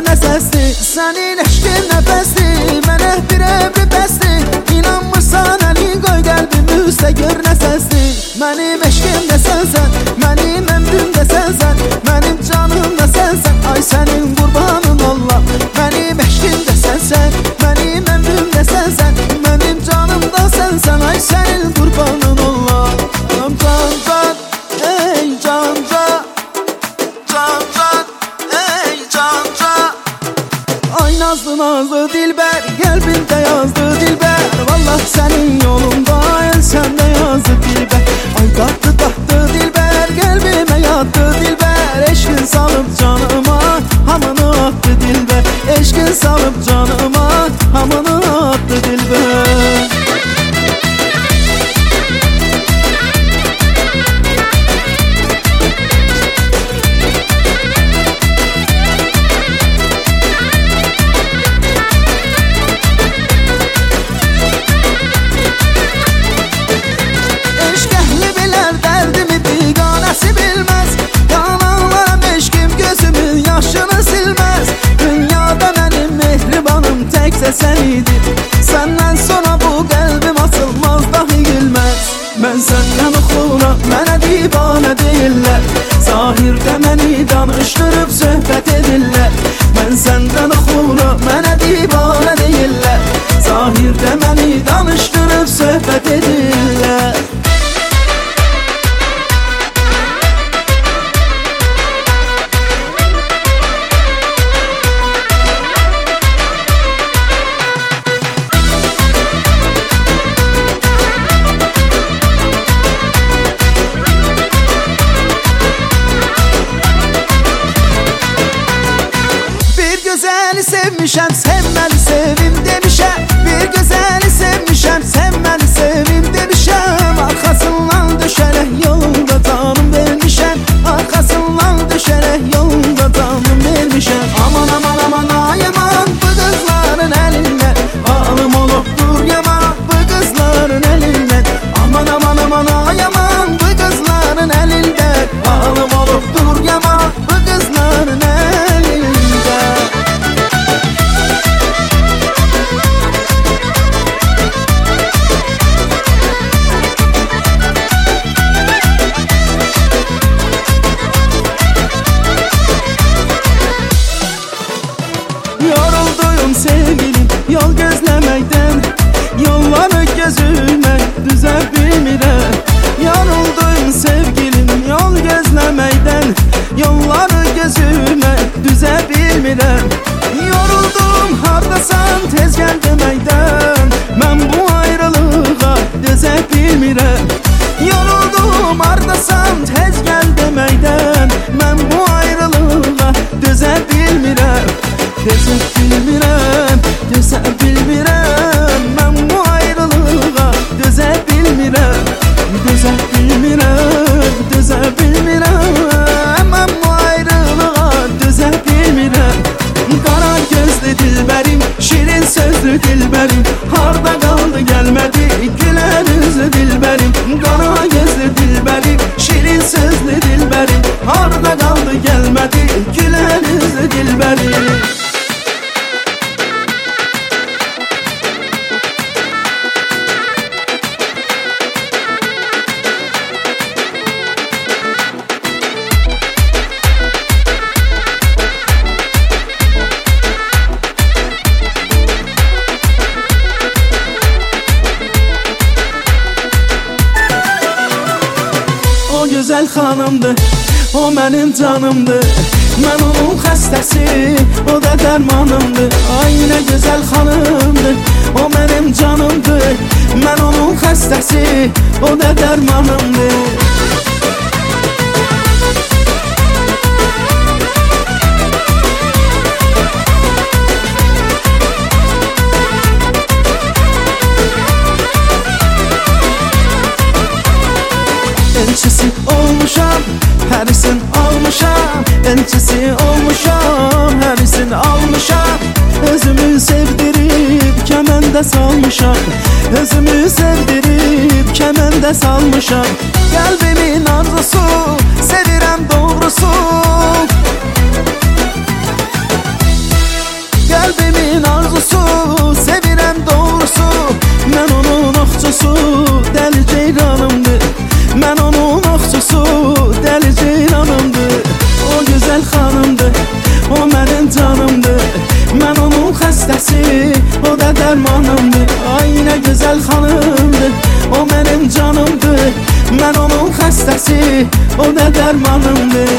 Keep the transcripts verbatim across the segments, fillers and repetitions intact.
nə səsdir. Sənin eşqin nəfəsdir, mənə bir əmri bəsdir. İnanmırsan əlin qoy qəlbimi üstə, gör nə səsdir. Mənim eşqim də sənsən, mənim əmrim də sənsən, mənim canım da sənsən. Ay sənin qurbanın Allah. Mənim eşqim də sənsən, mənim əmrim də sənsən, mənim canım da sənsən. Ay sənin qurbanın Allah. Can can, ey can can, can can, ey can can. Ay nazlı nazlı dilber, qəlbində yazdı dilber. Vallahi sənin yolunda el səndə yazdı dilber. Ay tatlı tatlı dilber, qəlbimə yatdı dilber. Eşqin salıb canıma, hamını attı dilber. Eşqin salıb canıma, hamını attı dilber. Sen idin, senden sonra bu kalbim açılmaz dahi gülmez. Ben senden oxuram, mənə divane deyirlər. Zahirdə məni danışdırıb söhbət edirlər. Ben senden oxuram, mənə divane deyirlər. Zahirdə məni danışdırıb söhbət edirlər. Güzeli sevmişəm, sevmeli sevim demişəm. Bir güzeli sevmişəm, sevmeli sevim demişəm. Arkasından düşərək yolunda canım vermişəm. Arkasından düşərək yolunda canım vermişəm. Aman aman aman ay aman, bu qızların əlindən alım olub dur yaman, bu qızların əlindən. Aman aman aman ay aman, bu qızların əlindən alım olub dur yaman, bu qızların əlindən. Yorulduyum sevgilim yol gözleməkdən, yolları gözümə düzə bilmirəm. Yorulduyum sevgilim yol gözleməkdən, yolları gözümə düzə bilmirəm. Yoruldum hardasan tez gəl deməkdən, mən bu ayrılığa dözə bilmirəm. Yoruldum hardasan tez gəl deməkdən, mən bu ayrılığa dözə bilmirəm. Dözə bilmirəm, dözə bilmirəm, mən bu ayrılığa dözə bilmirəm. Dözə bilmirəm, dözə bilmirəm, mən bu ayrılığa dözə bilmirəm. Qara gözlü dilbərim, şirin sözlü dilbərim, harda qaldı gəlmədi gülər üzlü dilbərim. Qara gözlü dilbərim, şirin sözlü dilbərim, harda qaldı gəlmədi gülər üzlü dilbərim. O güzel xanımdır, o mənim canımdır. Mən onun xəstəsi, o da dərmanımdır. Ay nə gözəl xanımdır, o mənim canımdır. Mən onun xəstəsi, o da dərmanımdır. Elçisi olmuşam, hərisin almışam. Elçisi olmuşam, hərisin almışam. Özümü sevdirib kəməndə salmışam. Özümü sevdirib kəməndə salmışam. Qəlbimin arzusu, sevirəm doğrusu. Mən onun xəstəsi, o nə dərmanımdır.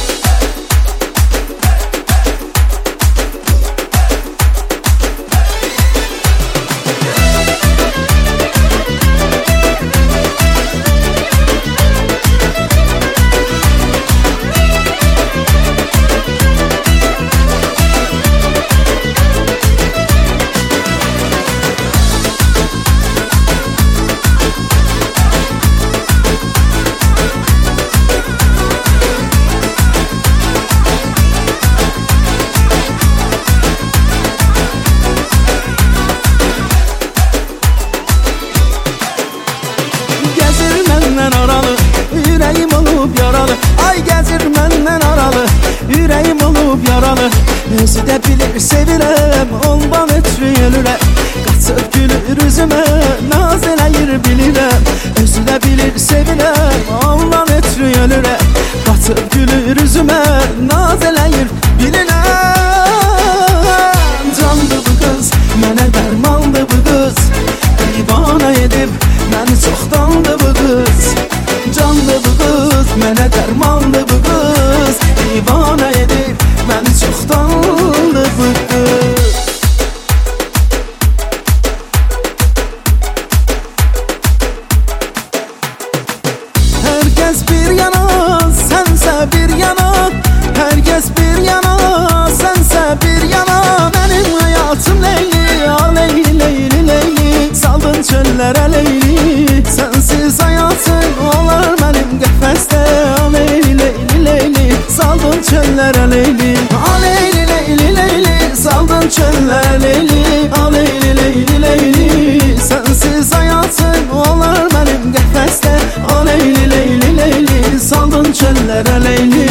Aralı, ürəyim olub yaralı. Ay gəzir məndən aralı, ürəyim olub yaralı. Özü də bilir sevirəm, ondan ötürü ölürəm. Qaçıb gülür üzümə, naz eləyir bilirəm. Özü də bilir sevirəm, ondan ötürü ölürəm. Qaçıb gülür üzümə, naz eləyir bilirəm. Candı bu qız, mənə dərmandı bu qız. Divana edib, məni çoxdandı bu qız. Canlı bu qız, mənə dərmanlı bu qız. Divana edir, məni çoxdanlı bu qız. Hər kəs bir yana, sənsə bir yana. Hər kəs bir yana, sənsə bir yana. Mənim həyatım Leyli, a Leyli, Leyli, Leyli. Saldın çöllərə Leyli, sənsiz həyatım olar mənim qəfəsdə. A Leyli, Leyli, Leyli, saldın çöllərə Leyli. A Leyli, Leyli, Leyli, saldın çöllərə Leyli. A Leyli, Leyli, Leyli, sənsiz həyatım olar mənim qəfəsdə. A Leyli, Leyli, Leyli, saldın çöllərə Leyli.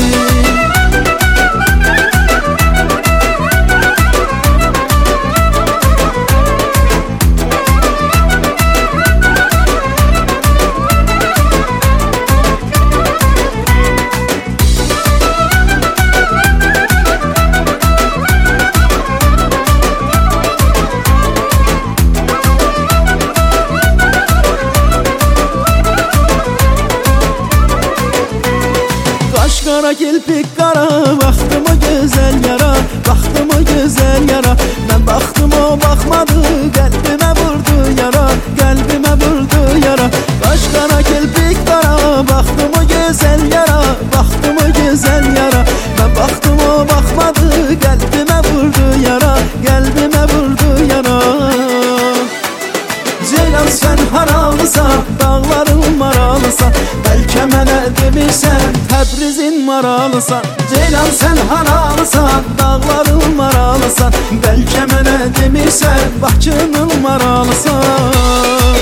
Qara kilpik qara, baxdım o gözəl yara. Baxdım o gözəl yara. Mən baxdım o baxmadı, qəlbimə vurdu yara. Qəlbimə vurdu yara. Qaş qara kilpik qara, baxdım o gözəl yara. Baxdım o gözəl yara. Mən baxdım o baxmadı, qəlbimə vurdu yara. Qəlbimə vurdu yara. Ceylan sən haralısan, dağların maralısan. Bəlkə mənə demirsən, Təbrizin maralısan. Ceylan sən haralısan, dağların maralısan. Bəlkə mənə demirsən, Bakının maralısan.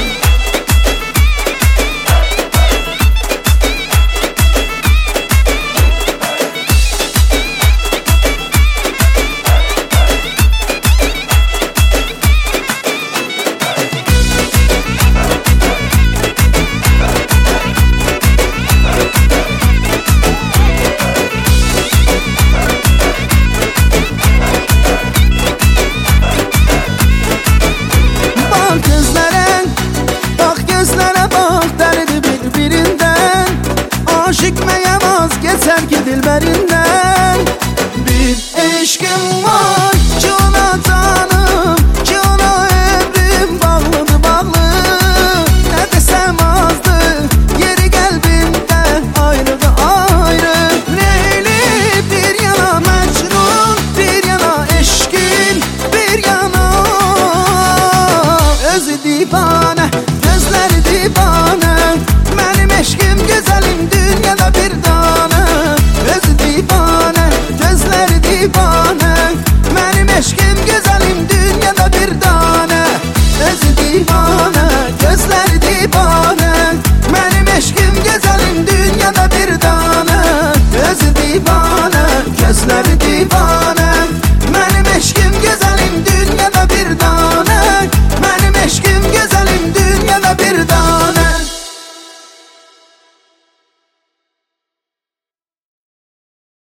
Aşık məyəm az geçər ki dilbərindən. Bir eşqim var